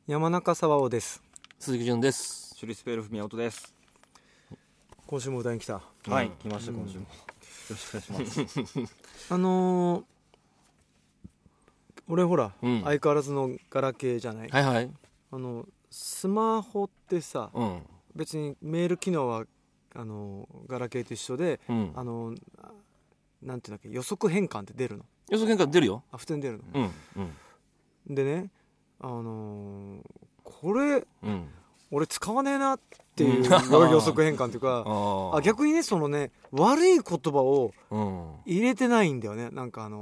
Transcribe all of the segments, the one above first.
山中沢尾です。 鈴木純です。 シュリスペールフ宮本です。 今週も歌いに来た。 はい、来ました。今週もよろしくお願いします。俺ほら、相変わらずのガラケーじゃない。 はいはい。 スマホってさ、別にメール機能はガラケーと一緒で、なんていうんだっけ、予測変換って出るの。 予測変換出るよ。 あ、普通に出るの。でね、これ、俺使わねえなっていう予測変換っていうか逆にね、そのね、悪い言葉を入れてないんだよね。なんか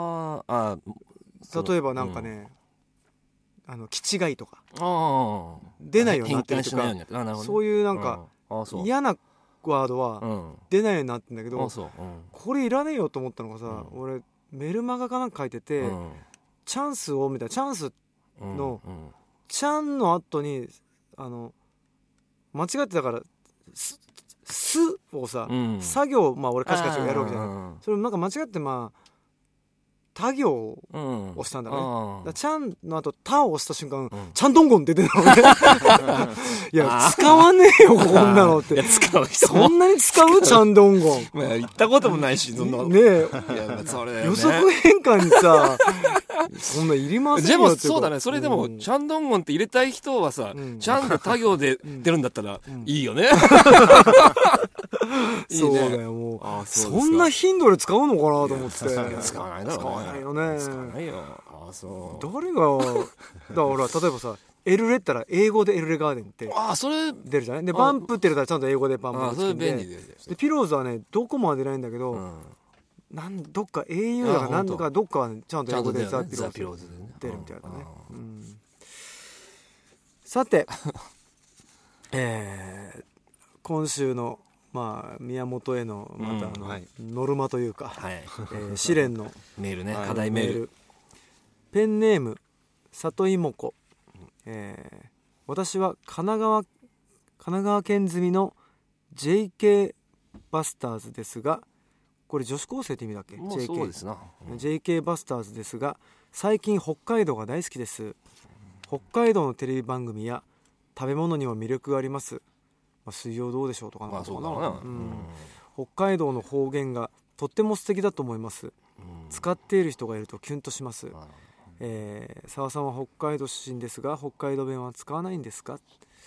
例えばなんかね、気違いとか出ないようになってるとか、そういうなんか嫌なワードは出ないようになってんだけど、これいらねえよと思ったのがさ、俺メルマガかなんか書いてて、チャンスをみたいな、チャンスのちゃんの後に間違ってたからすをさ、作業、俺歌詞カチやるわけじゃない。それなんか間違って他行を押したんだね。だちゃんの後他を押した瞬間、ちゃんどんごんって出てたのね。いや使わねえよこんなのって。 使う人そんなに使うちゃんどんごん。 言ったこともないし、そんなねえ、予測変換にさ、そんないりませんよ。 でもそうだね。それでもチャンドンゴンって入れたい人はさ、ちゃんと他行で出るんだったらいいよね。 そうだよ、もうそんな頻度で使うのかなと思って。 使わないだろうね。 使わないよね。 使わないよ。 誰がだから例えばさ、エルレったら英語でエルレガーデンってそれ出るじゃない。でバンプって入れたらちゃんと英語でバンプがつくんで。 それ便利でピローズはね、どこまで出ないんだけど、どっか au だかなんとかどっかはちゃんと英語でザ・ピローズ出るみたいだね。さて今週の宮本へのまたノルマというか試練のメールね、課題メール。 ペンネーム里芋子。私は神奈川県済みの JK バスターズですが、これ女子高生って意味だっけ？ もうそうですな。 JK バスターズですが、最近北海道が大好きです。北海道のテレビ番組や食べ物にも魅力があります。水曜どうでしょうとかなのかな。北海道の方言がとっても素敵だと思います。使っている人がいるとキュンとします。澤さんは北海道出身ですが、北海道弁は使わないんですか？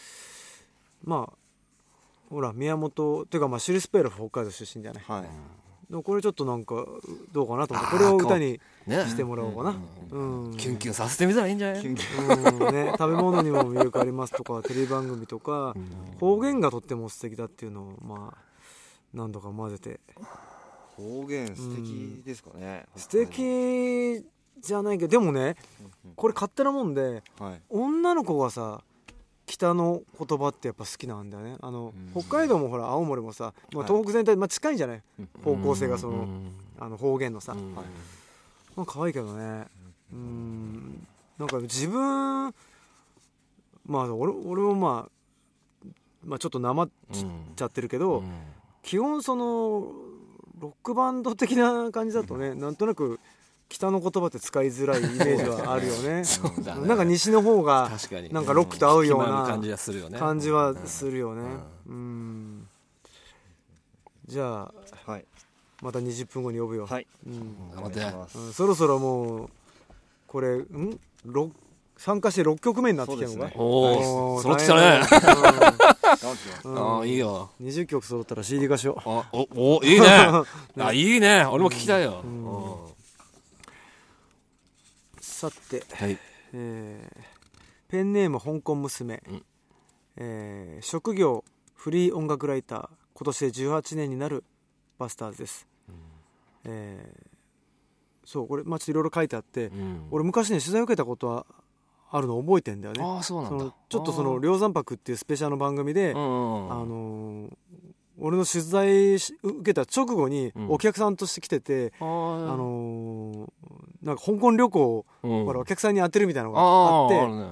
ほら宮本っていうか、シュリスペール北海道出身じゃない。でもこれちょっとなんかどうかなと思って、これを歌にしてもらおうかな。 キュンキュンさせてみたらいいんじゃない？ 食べ物にも魅力ありますとか、テレビ番組とか方言がとっても素敵だっていうのを何度か混ぜて。 方言素敵ですかね。 素敵じゃないけど、でもね、これ勝手なもんで、女の子がさ北の言葉ってやっぱ好きなんだよね。北海道もほら青森もさ、東北全体近いんじゃない、方向性がその方言のさ。可愛いけどね。なんか自分俺もちょっとなまっちゃってるけど、基本そのロックバンド的な感じだとね、なんとなく北の言葉って使いづらいイメージはあるよね。なんか西の方がなんかロックと合うような感じはするよね。じゃあまた20分後に呼ぶよ。 頑張って。 そろそろもうこれ参加して6曲目になってきたのか。 おお、揃ってきたね。いいよ。 20曲揃ったら CD 化しよう。いいね。いいね。俺も聞きたいよ。 さて、ペンネーム香港娘。職業フリー音楽ライター、今年で18年になるバスターズです。そう、これちょっといろいろ書いてあって、俺昔ね取材受けたことはあるの覚えてんだよね。 そうなんだ。 ちょっとその梁山泊っていうスペシャルの番組で、俺の取材受けた直後にお客さんとして来てて、なんか香港旅行をお客さんに当てるみたいなのがあって、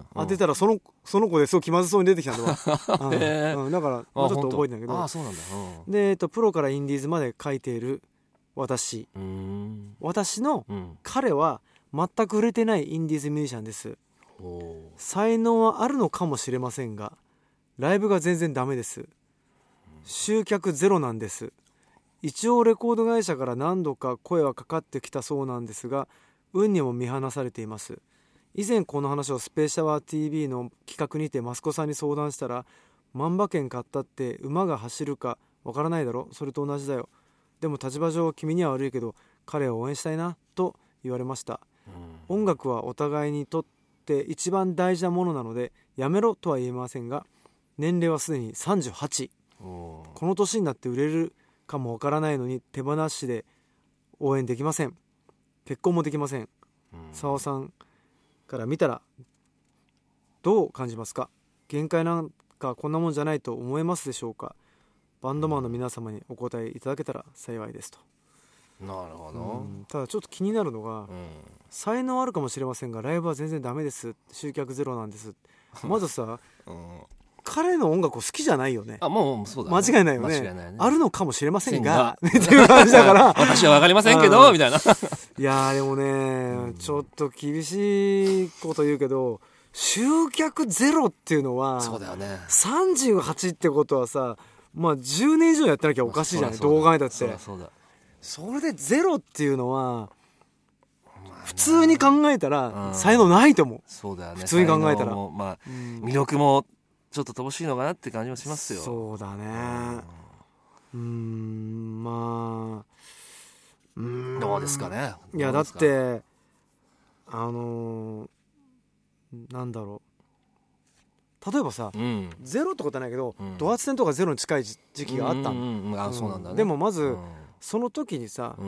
当てたらその子ですごい気まずそうに出てきたんだわ。だからちょっと覚えてんだけど。 そうなんだ。 でプロからインディーズまで書いている私の彼は全く売れてないインディーズミュージシャンです。 才能はあるのかもしれませんがライブが全然ダメです。集客ゼロなんです。一応レコード会社から何度か声はかかってきたそうなんですが運にも見放されています。以前この話をスペーシャワー TV の企画にて益子さんに相談したら万馬券買ったって馬が走るかわからないだろ、それと同じだよ、でも立場上君には悪いけど彼を応援したいなと言われました。音楽はお互いにとって一番大事なものなのでやめろとは言えませんが年齢はすでに38、この年になって売れるかもわからないのに手放しで応援できません。結婚もできません。澤尾さんから見たらどう感じますか？限界なんかこんなもんじゃないと思えますでしょうか？バンドマンの皆様にお答えいただけたら幸いですと。 なるほど。 ただちょっと気になるのが、才能あるかもしれませんがライブは全然ダメです、集客ゼロなんですまずさ、彼の音楽を好きじゃないよね。 もうそうだね、 間違いないよね。 間違いないね。 あるのかもしれませんがっていう感じだから私は分かりませんけどみたいな。 いやでもね、ちょっと厳しいこと言うけど集客ゼロっていうのはそうだよね。 38ってことはさ、まあ10年以上やってなきゃおかしいじゃない、動画にだって。 そうだ。 それでゼロっていうのは普通に考えたら才能ないと思う。 そうだよね。 普通に考えたら魅力もちょっと乏しいのかなって感じもしますよ。 そうだね。まあどうですかね。 いやだってなんだろう、例えばさ、ゼロってことはないけど、ドアツ線とかゼロに近い時期があったんだ。 そうなんだね。 でもまず、その時にさ、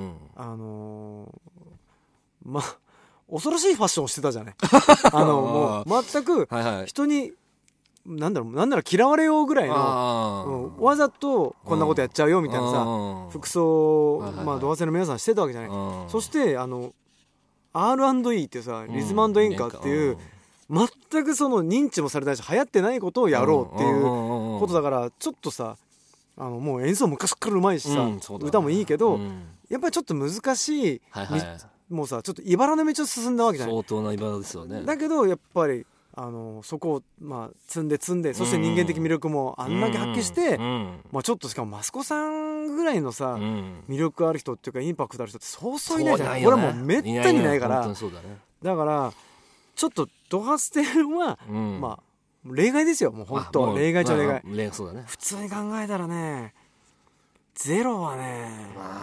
まあ恐ろしいファッションをしてたじゃないもう全く人になんだろう、なんなら嫌われようぐらいの、わざとこんなことやっちゃうよみたいなさ、服装、ドアツ線の皆さんしてたわけじゃない。そしてR&E っていうさ、リズム&演歌っていう、全くその認知もされないし流行ってないことをやろうっていうことだから、ちょっとさもう演奏昔からうまいしさ、歌もいいけど、やっぱりちょっと難しい、もうさちょっと茨の道を進んだわけじゃない。 相当な茨ですよね。 だけどやっぱりそこを積んで、そして人間的魅力もあんだけ発揮して、ちょっとしかも益子さんぐらいのさ、魅力ある人っていうかインパクトある人ってそうそういないじゃない。これはもうめったにないから。だからちょっとドハステルは例外ですよ。もう本当例外中例外。普通に考えたらね、ゼロはね、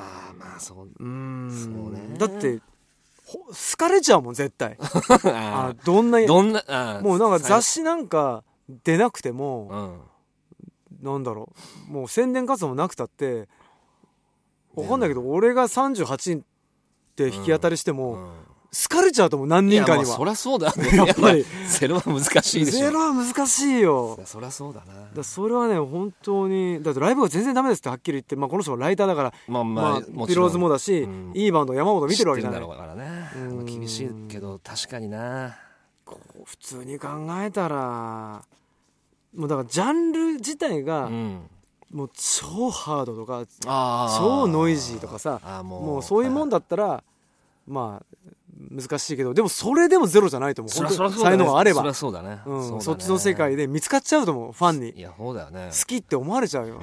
だって好かれちゃうもん絶対どんなもうなんか雑誌なんか出なくても、なんだろう、もう宣伝活動もなくたって分かんないけど、俺が38って引き当たりしても、好かれちゃうと思う、何人かには。 そりゃそうだね。 やっぱりゼロは難しいでしょ。 ゼロは難しいよ。 そりゃそうだな。 それはね本当に、だってライブが全然ダメですってはっきり言って、この人がライターだから、ピローズもだし、いいバンド山本見てるわけじゃない。 厳しいけど確かにな。 普通に考えたらもうだからジャンル自体が、もう超ハードとか超ノイジーとかさ、もうそういうもんだったら難しいけど、でもそれでもゼロじゃないと思う。本当に才能があれば、そっちの世界で見つかっちゃうと思う。ファンに好きって思われちゃうよ。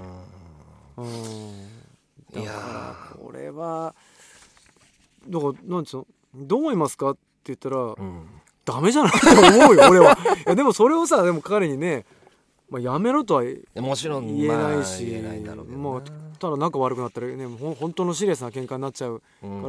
だからこれはだからなんつうの、どう思いますかって言ったら、ダメじゃないと思うよ俺は。いやでもそれをさ、でも彼にね、やめろとはもちろん言えないし、ただ仲悪くなったらね、本当のシリアスな喧嘩になっちゃうから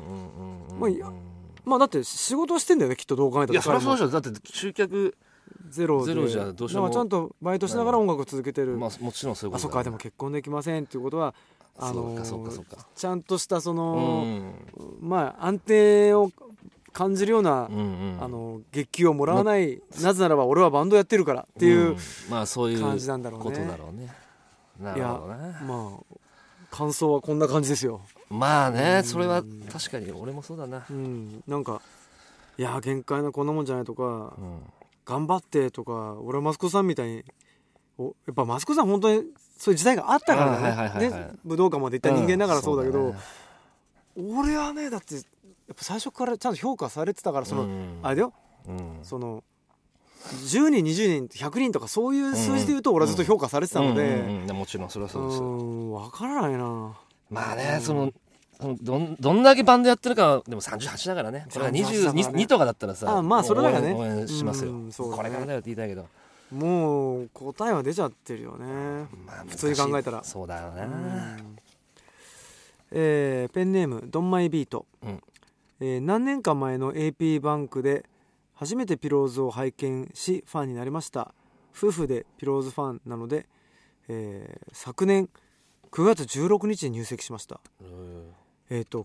、だって仕事してんだよねきっと、どう考えたら。 いやそりゃそうでしょ。だって集客ゼロじゃどうしようも。 ちゃんとバイトしながら音楽を続けてる。 もちろんそういうことだね。 そっか、でも結婚できませんっていうことはちゃんとしたその、安定を感じるような、月給をもらわない、なぜならば俺はバンドやってるからっていう感じなんだろうね。 ことだろうね。なるほどね。 感想はこんな感じですよ。 それは確かに俺もそうだな。 なんかいや限界なこんなもんじゃないとか、頑張ってとか、俺は益子さんみたいに、やっぱ益子さん本当にそういう時代があったからね。武道館まで行った人間だからそうだけど、俺はねだってやっぱ最初からちゃんと評価されてたから、あれだよ、その 10人20人100人とかそういう数字で言うと俺はずっと評価されてたので、 もちろんそれはそうですよ。 分からないな。 まあね、どんだけバンドやってるかでも38だからね。これが22とかだったらさ、 まあそれだからね、 応援しますよ、 そうだね、 これからだよって言いたいけど、 もう答えは出ちゃってるよね、まあ、普通に考えたら。 そうだよね。 ペンネームドンマイビート、何年か前の AP バンクで初めてピローズを拝見しファンになりました。夫婦でピローズファンなので、昨年9月16日に入籍しました。9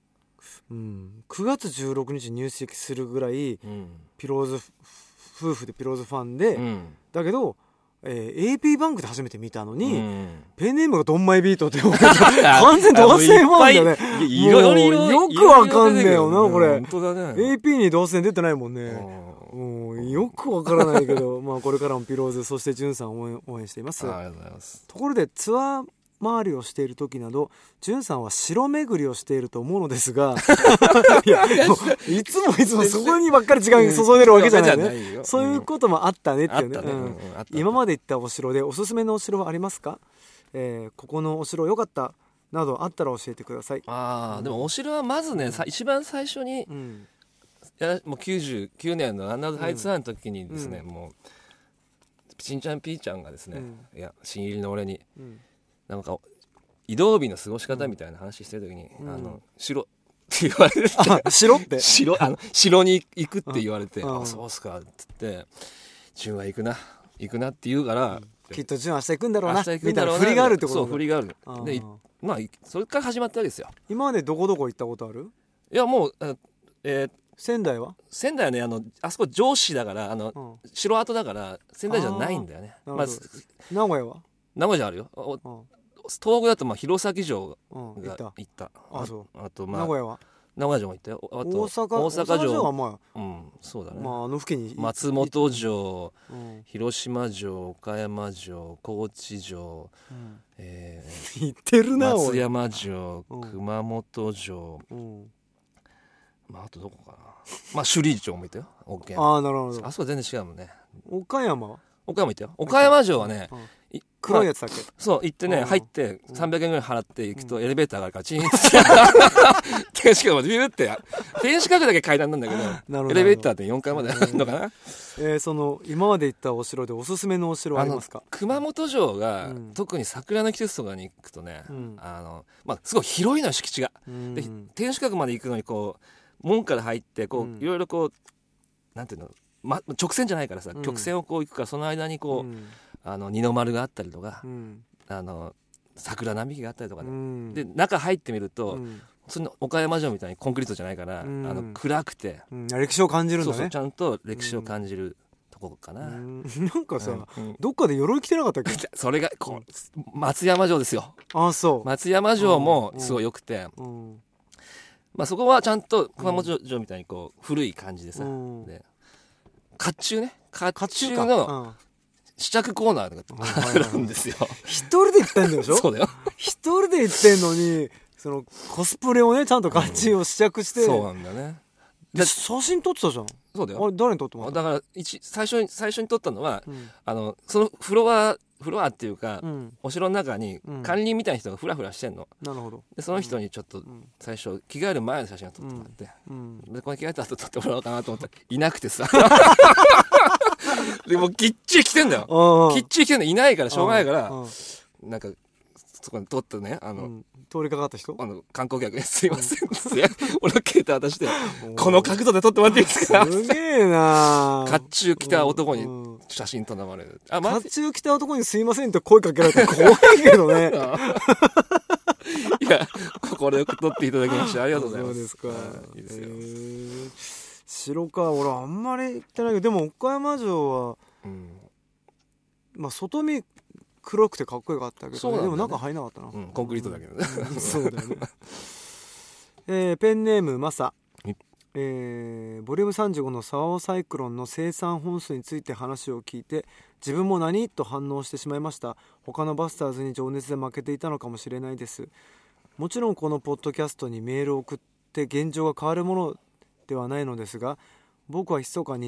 月16日に入籍するぐらい、ピローズ夫婦でピローズファンで、だけど、AP バンクで初めて見たのに、ペンネームがドンマイビートって完全同性ファンだね。よくわかんねえよなこれ。 本当だね。 AP に同性出てないもんね。もうよくわからないけどまあこれからもピローズそしてジュンさんを応援しています。 ありがとうございます。 ところでツアー回りをしている時などジュンさんは城巡りをしていると思うのですがいやいつもそこにばっかり時間注いでるわけじゃないね。そういうこともあったねっていうね。今まで行ったお城でおすすめのお城はありますか？ここのお城良かったなどあったら教えてください。 でもお城はまずね、一番最初に、もう99年のアンダーズハイツアーの時にですね、もうちんちゃんピーちゃんがですね、いや新入りの俺に、なんか移動日の過ごし方みたいな話してる時に、城って言われるって城って城に行くって言われて、そうっすかって言って純は行くなって言うから、 きっと純明日行くんだろうなみたいな振りがあるってこと。 そう振りがあるで、まあそれから始まったわけですよ。 今までどこ行ったことある？いやもう仙台はね、あそこ上司だから城跡だから仙台じゃないんだよね。まず名古屋は？ 名古屋じゃあるよ。東北だと弘前城が行った。あと名古屋は？ 名古屋城も行ったよ。あと大阪城はまあそうだね。 まあ付近に松本城、広島城、岡山城、高知城、 行ってるな。 松山城、熊本城、あとどこかな。首里城も行ったよ。 なるほど。 あそこ全然違うもんね。 岡山は？ 岡山行ったよ。岡山城はね、 黒いやつだっけ？ そう行ってね、入って300円ぐらい払って行くとエレベーターがあるからチーンって天守閣までビューって天守閣だけ階段なんだけどエレベーターって4階まであるのかな。 今まで行ったお城でおすすめのお城ありますか？ 熊本城が、特に桜の季節とかに行くとね、すごい広いのよ敷地が。で天守閣まで行くのにこう門から入ってこういろいろこうなんていうの、直線じゃないからさ、曲線をこう行くからその間にこう、二の丸があったりとか、桜並木があったりとかね、で中入ってみると、その岡山城みたいにコンクリートじゃないから、暗くて、 歴史を感じるんだね。 そうちゃんと歴史を感じるとこかな。 なんかさ、どっかで鎧着てなかったっけ？ それが松山城ですよ。 そう松山城もすごい良くて、そこはちゃんと熊本城みたいにこう古い感じでさ、で甲冑の試着コーナーとかあるんですよ。 一人で行ってんのでしょ？ そうだよ。 一人で行ってんのにそのコスプレをねちゃんと甲冑を試着して、 そうなんだね。 写真撮ってたじゃん。 そうだよ。 誰に撮ってもらった？ だから最初に撮ったのは、そのフロアっていうか、お城の中に管理人みたいな人がフラフラしてんの。 なるほど。 でその人にちょっと最初着替える前の写真を撮ってもらって、でこれ着替えた後撮ってもらおうかなと思ったらいなくてさでもきっちり着てんだよ。きっちり着てんのいないからしょうがないから、なんかそこに撮ったね通りかかった人観光客にすいませんって俺の携帯渡してこの角度で撮ってもらっていいですか？ すげえな。 甲冑着た男に写真頼まれる。 甲冑着た男にすいませんって声かけられて怖いけどねいやこれ撮っていただきましてありがとうございます。 そうですか。 いいですよ。 城か。俺あんまり行ってないけど、でも岡山城は、外見黒くてかっこよかったけど、ね、でも中入んなかったな、 コンクリートだけどねそうだよね。ペンネームマサ、ボリューム35のサワオサイクロンの生産本数について話を聞いて自分も何と反応してしまいました。他のバスターズに情熱で負けていたのかもしれないです。もちろんこのポッドキャストにメールを送って現状が変わるものではないのですが、僕は密かに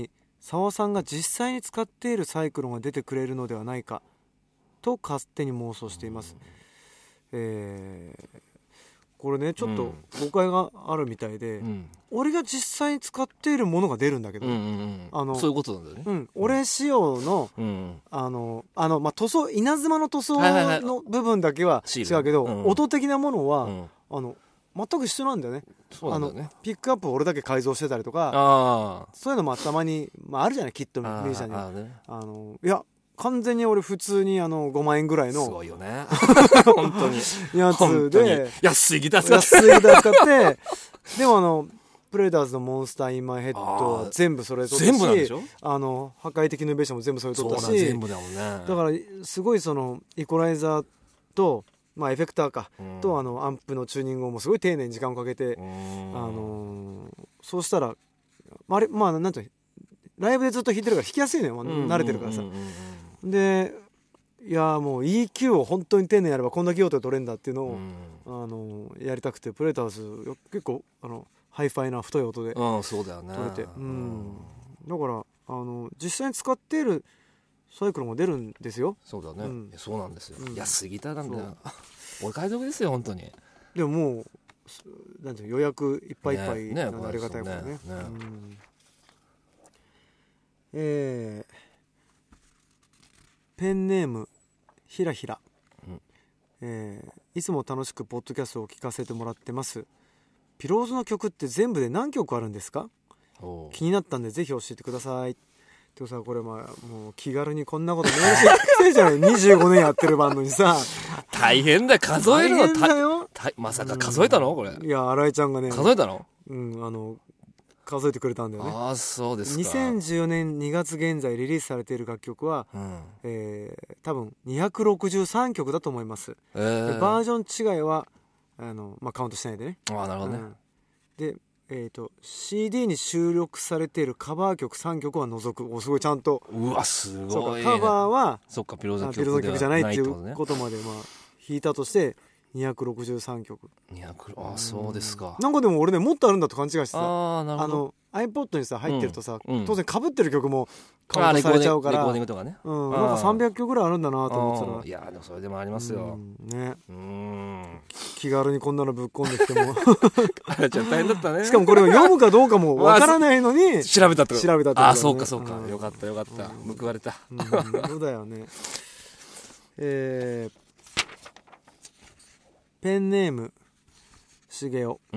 沢さんが実際に使っているサイクロンが出てくれるのではないかと勝手に妄想しています。これねちょっと誤解があるみたいで、俺が実際に使っているものが出るんだけど、 そういうことなんだよね。 俺仕様の、塗装稲妻の塗装の部分だけは違うけど、音的なものは、全く一緒なんだよね。 そうなんだよね。 ピックアップを俺だけ改造してたりとか、そういうのもたまに、あるじゃない、きっとミュージシャンに。いや完全に俺普通に5万円ぐらいのすごいよね本当にやつで安いギター使ってでもプレデターズのモンスターインマイヘッドは全部それ撮ったし、 全部なんでしょ？ 破壊的イノベーションも全部それ撮ったし、 全部だもんね。 だからすごいそのイコライザーとエフェクターか、とアンプのチューニングをもすごい丁寧に時間をかけて、そうしたらなんていうの、ライブでずっと弾いてるから弾きやすいのよ、慣れてるからさ。でいやもう EQ を本当に丁寧にやればこんだけ用途で取れるんだっていうのを、やりたくて、プレデターズ結構ハイファイな太い音でそうだよね、 取れて、だから実際に使っているサイクロンが出るんですよ。 そうだね、そうなんですよ、安いギターなんだよ俺買い得ですよ本当に。 でももうなんていう予約いっぱいいっぱいなのありがたいからね。ペンネームひらひら、いつも楽しくポッドキャストを聞かせてもらってます。ピローズの曲って全部で何曲あるんですか？気になったんでぜひ教えてください。ってさ、これもう気軽にこんなことメールしてきてんじゃない25年やってるバンドにさ大変だよ、数えるの。 大変だよ。 まさか数えたのこれ。 いや新井ちゃんがね数えたの？ 数えてくれたんだよね。 そうですか。 2014年2月現在リリースされている楽曲は、多分263曲だと思います。バージョン違いはカウントしないでね。 なるほどね。 でCD に収録されているカバー曲3曲は除く。すごいちゃんと。 うわすごい。 カバーはピローズの曲じゃないっていうことまで弾いたとして263曲。 そうですか。 なんかでも俺ねもっとあるんだと勘違いしてさ、iPod にさ入ってるとさ、当然被ってる曲もカウントされちゃうから、 レコーディングとかね、 なんか300曲ぐらいあるんだなと思ってたら、 いやでもそれでもありますよ、 気軽にこんなのぶっ込んできてもじゃ大変だったね。 しかもこれを読むかどうかもわからないのに調べたってこと、 ね、 そうか、よかった、報われた、 そうだよね。ペンネームしげお、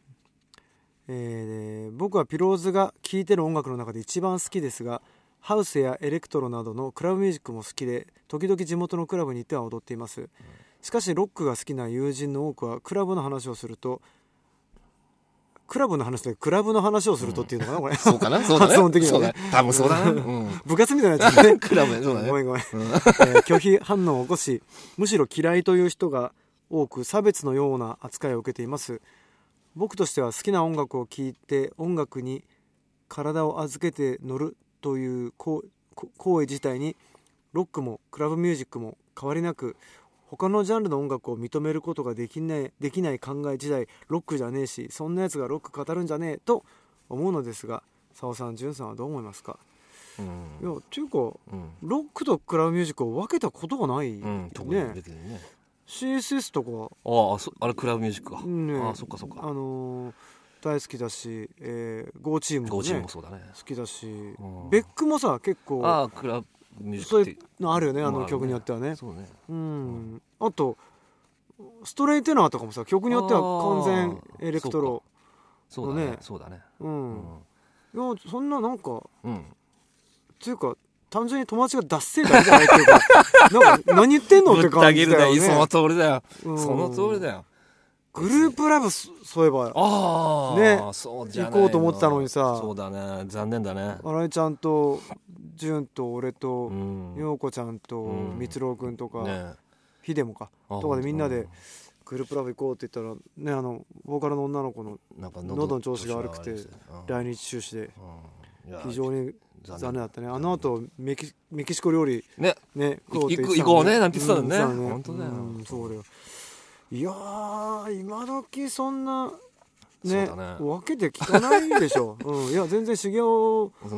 僕はピローズが聴いてる音楽の中で一番好きですが、ハウスやエレクトロなどのクラブミュージックも好きで、時々地元のクラブに行っては踊っています。しかしロックが好きな友人の多くはクラブの話をすると、クラブの話でクラブの話をするとっていうのかな、これ。 そうかな、そうだね。 発音的にはね。 多分そうだな。 部活みたいになっちゃうね。 クラブね、そうだね。 ごめん。拒否反応を起こし、むしろ嫌いという人が多く差別のような扱いを受けています。僕としては好きな音楽を聴いて音楽に体を預けて乗るという行為自体にロックもクラブミュージックも変わりなく、他のジャンルの音楽を認めることができない考え自体ロックじゃねえし、そんなやつがロック語るんじゃねえと思うのですが、澤さん、潤さんはどう思いますか？いやっていうか、ロックとクラブミュージックを分けたことがないね。CSS とかあれクラブミュージックか、そっか大好きだし、ゴーチームもねそうだね、 好きだし、ベックもさ結構クラブミュージックそういうのあるよね、曲によってはね。 そうね。 あとストレイテナーとかもさ曲によっては完全エレクトロのね。 そうだね。 いやそんななんかっていうか単純に友達がダッセーだけじゃないっていうかなんか何言ってんのって感じだよね。 その通りだよ、その通りだよ。 グループライブそういえばねそうじゃない行こうと思ってたのにさ。 そうだね、残念だね。 新井ちゃんと潤と俺と陽子ちゃんと蜜郎くんとか秀もかとかでみんなでグループライブ行こうって言ったらね、ボーカルの女の子の喉の調子が悪くて来日中止で非常に残念だったね。あの後メキシコ料理ね行こうねなんて言ってたんだね。本当だよ。 そうだよ。いやー今時そんなね分けて聞かないでしょ。いや全然修行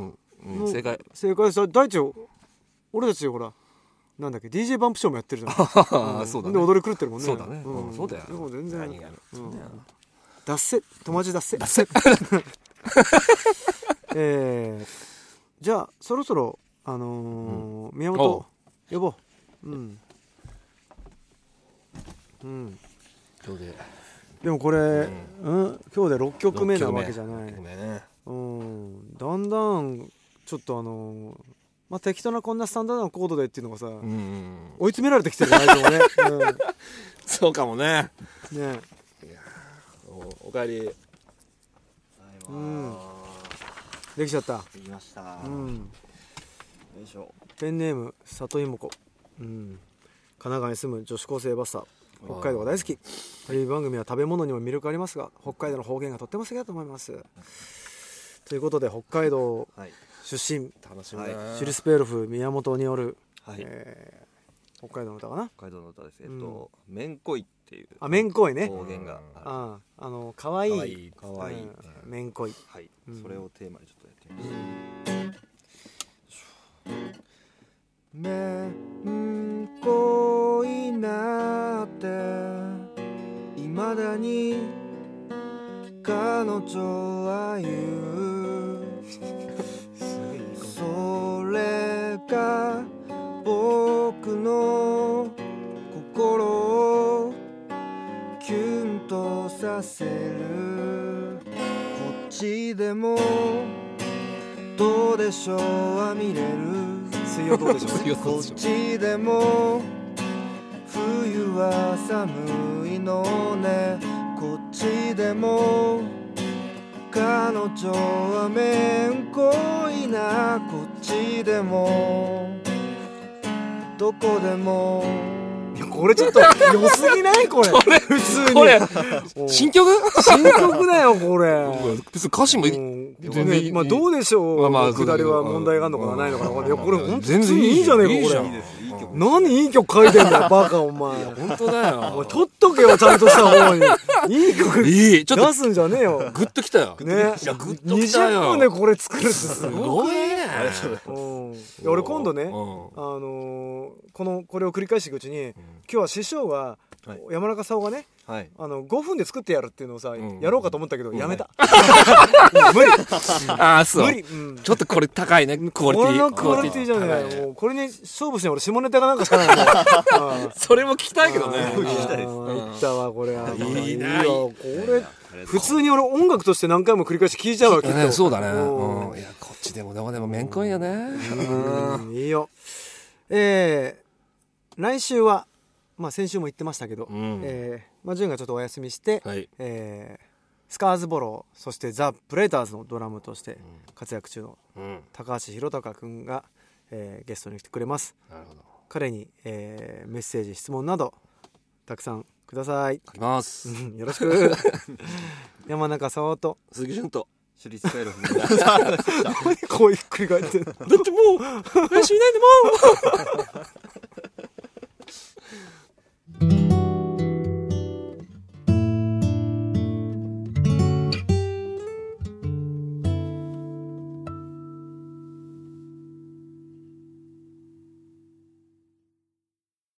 正解さ。大地俺たちほらなんだっけ DJ バンプショーもやってるじゃんそうだね。 で踊り狂ってるもんね。 そうだね。そうだよ。 でも全然ダッセ友達ダッセじゃあそろそろ宮本呼ぼう。 今日でもこれ今日で6曲目なわけじゃない。だんだんちょっと適当なこんなスタンダードなコードでっていうのがさ、追い詰められてきてるね。 そうかもね。 ね。 おかえり。 できちゃった。 できました。よいしょ。 ペンネーム里芋子。神奈川に住む女子高生バスター。北海道が大好き。テレビ番組は食べ物にも魅力ありますが、北海道の方言がとっても素敵だと思います。ということで北海道出身、 楽しみだな。 シュリスペーロフ宮本による、北海道の歌かな。 北海道の歌です。めんこいっていう。 めんこいね。 方言が。 かわいい。めんこい。 はい。それをテーマにちょっとやってみました。めんこいなって未だに彼女は言うそれが僕の心をキュンとさせるこっちでもどうでしょうは見れる水曜どうでしょうこっちでも冬は寒いのねこっちでも彼女はめんこいなこっちでもどこでもこれちょっと良すぎないこれ普通にこれ新曲だよこれ。 別に歌詞も全然まあどうでしょう下りは問題があるのかないのかな。いやこれ本当にいいじゃねえかこれ。何いい曲書いてんだよバカお前。 本当だよ。 お前取っとけよちゃんとした方に。いい曲ちょっと出すんじゃねえよ。 グッときたよ。 ね。 いやグッときたよ。 20分でこれ作るってすごいね。俺今度ねこれを繰り返していくうちに今日は師匠が山中さおがね5分で作ってやるっていうのをさやろうかと思ったけどやめた。無理。 そう。無理。ちょっとこれ高いねクオリティ。 このクオリティじゃねえよ。これに勝負して俺下ネタがなんかしかないんだよ。 それも聞きたいけどね。 聞きたいです。言ったわこれは。 いいな。これ普通に俺音楽として何回も繰り返し聞いちゃうわけ。 そうだね。いやこっちでもどこでもめんこいよね。 いいよ。来週は先週も言ってましたけど潤がちょっとお休みしてスカーズボローそしてザ・プレーターズのドラムとして活躍中の高橋宏隆君がゲストに来てくれます。 なるほど。 彼にメッセージ質問などたくさんください。 書きます。 よろしく。山中さおと鈴木潤とシュリスペーロフこうひっくり返ってだってもう来週いないんでもう